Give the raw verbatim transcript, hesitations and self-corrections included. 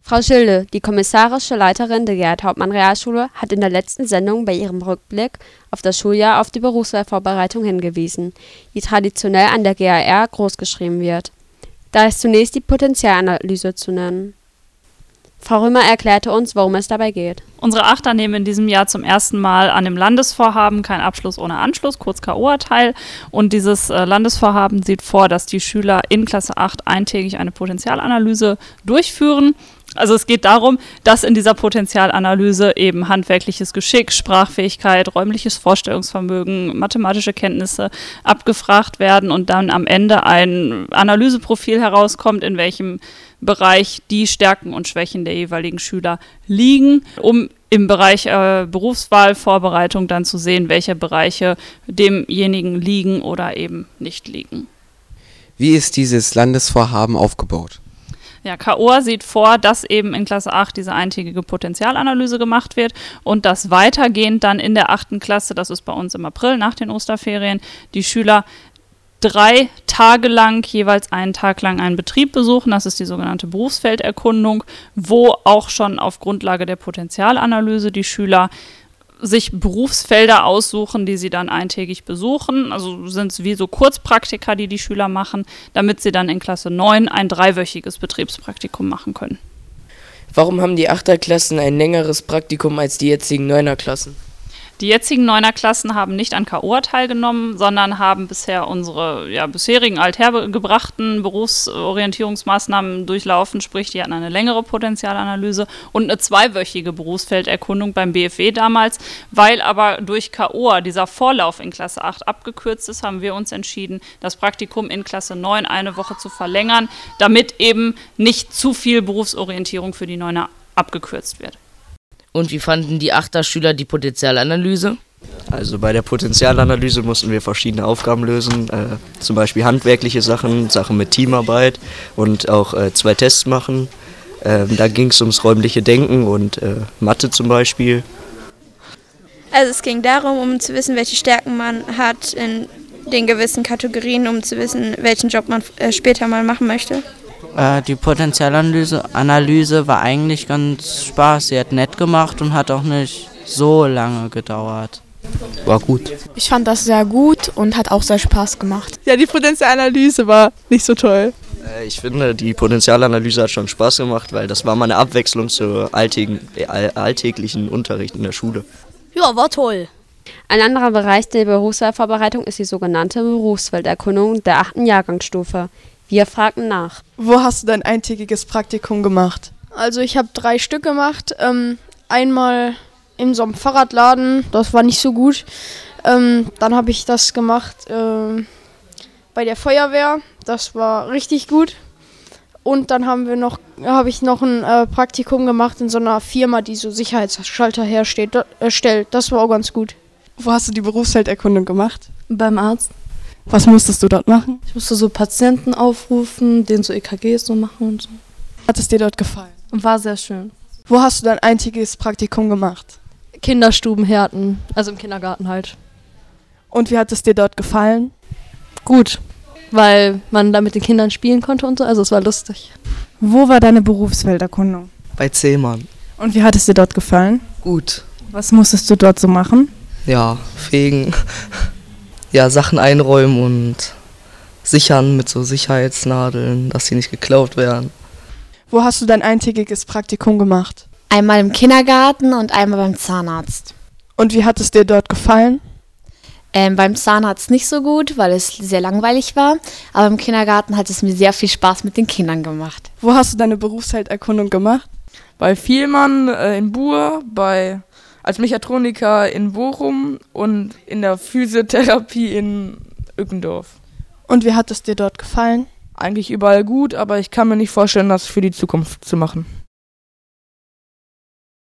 Frau Schilde, die kommissarische Leiterin der Gerhard-Hauptmann-Realschule, hat in der letzten Sendung bei ihrem Rückblick auf das Schuljahr auf die Berufswahlvorbereitung hingewiesen, die traditionell an der G A R großgeschrieben wird. Da ist zunächst die Potenzialanalyse zu nennen. Frau Römer erklärte uns, worum es dabei geht. Unsere Achter nehmen in diesem Jahr zum ersten Mal an dem Landesvorhaben Kein Abschluss ohne Anschluss, kurz K O A, teil. Und dieses äh, Landesvorhaben sieht vor, dass die Schüler in Klasse acht eintägig eine Potenzialanalyse durchführen. Also es geht darum, dass in dieser Potenzialanalyse eben handwerkliches Geschick, Sprachfähigkeit, räumliches Vorstellungsvermögen, mathematische Kenntnisse abgefragt werden und dann am Ende ein Analyseprofil herauskommt, in welchem Bereich die Stärken und Schwächen der jeweiligen Schüler liegen, um im Bereich äh, Berufswahlvorbereitung dann zu sehen, welche Bereiche demjenigen liegen oder eben nicht liegen. Wie ist dieses Landesvorhaben aufgebaut? Ja, K O A sieht vor, dass eben in Klasse acht diese eintägige Potenzialanalyse gemacht wird und dass weitergehend dann in der achten Klasse, das ist bei uns im April nach den Osterferien, die Schüler drei Tage lang, jeweils einen Tag lang einen Betrieb besuchen. Das ist die sogenannte Berufsfelderkundung, wo auch schon auf Grundlage der Potenzialanalyse die Schüler sich Berufsfelder aussuchen, die sie dann eintägig besuchen. Also sind es wie so Kurzpraktika, die die Schüler machen, damit sie dann in Klasse neun ein dreiwöchiges Betriebspraktikum machen können. Warum haben die Achterklassen ein längeres Praktikum als die jetzigen Neunerklassen? Die jetzigen Neunerklassen haben nicht an K O A teilgenommen, sondern haben bisher unsere ja, bisherigen althergebrachten Berufsorientierungsmaßnahmen durchlaufen, sprich die hatten eine längere Potenzialanalyse und eine zweiwöchige Berufsfelderkundung beim B F W damals. Weil aber durch K O A dieser Vorlauf in Klasse acht abgekürzt ist, haben wir uns entschieden, das Praktikum in Klasse neun eine Woche zu verlängern, damit eben nicht zu viel Berufsorientierung für die Neuner abgekürzt wird. Und wie fanden die Achterschüler die Potenzialanalyse? Also bei der Potenzialanalyse mussten wir verschiedene Aufgaben lösen, äh, zum Beispiel handwerkliche Sachen, Sachen mit Teamarbeit und auch äh, zwei Tests machen. Ähm, da ging es ums räumliche Denken und äh, Mathe zum Beispiel. Also es ging darum, um zu wissen, welche Stärken man hat in den gewissen Kategorien, um zu wissen, welchen Job man äh, später mal machen möchte. Die Potenzialanalyse Analyse war eigentlich ganz Spaß. Sie hat nett gemacht und hat auch nicht so lange gedauert. War gut. Ich fand das sehr gut und hat auch sehr Spaß gemacht. Ja, die Potenzialanalyse war nicht so toll. Ich finde, die Potenzialanalyse hat schon Spaß gemacht, weil das war mal eine Abwechslung zu alltäglichen, alltäglichen Unterricht in der Schule. Ja, war toll. Ein anderer Bereich der Berufswahlvorbereitung ist die sogenannte Berufsfelderkundung der achten Jahrgangsstufe. Wir fragten nach. Wo hast du dein eintägiges Praktikum gemacht? Also ich habe drei Stück gemacht. Ähm, einmal in so einem Fahrradladen, das war nicht so gut. Ähm, dann habe ich das gemacht äh, bei der Feuerwehr, das war richtig gut. Und dann haben wir noch, habe ich noch ein äh, Praktikum gemacht in so einer Firma, die so Sicherheitsschalter herstellt. Äh, stellt. Das war auch ganz gut. Wo hast du die Berufsfelderkundung gemacht? Beim Arzt. Was musstest du dort machen? Ich musste so Patienten aufrufen, denen so E K Gs so machen und so. Hat es dir dort gefallen? War sehr schön. Wo hast du dein einziges Praktikum gemacht? Kinderstubenhärten, also im Kindergarten halt. Und wie hat es dir dort gefallen? Gut, weil man da mit den Kindern spielen konnte und so, also es war lustig. Wo war deine Berufsfelderkundung? Bei Zehmann. Und wie hat es dir dort gefallen? Gut. Was musstest du dort so machen? Ja, fegen. Ja, Sachen einräumen und sichern mit so Sicherheitsnadeln, dass sie nicht geklaut werden. Wo hast du dein eintägiges Praktikum gemacht? Einmal im Kindergarten und einmal beim Zahnarzt. Und wie hat es dir dort gefallen? Ähm, beim Zahnarzt nicht so gut, weil es sehr langweilig war. Aber im Kindergarten hat es mir sehr viel Spaß mit den Kindern gemacht. Wo hast du deine Berufsfelderkundung gemacht? Bei Vielmann äh, in Buhr, bei als Mechatroniker in Bochum und in der Physiotherapie in Ückendorf. Und wie hat es dir dort gefallen? Eigentlich überall gut, aber ich kann mir nicht vorstellen, das für die Zukunft zu machen.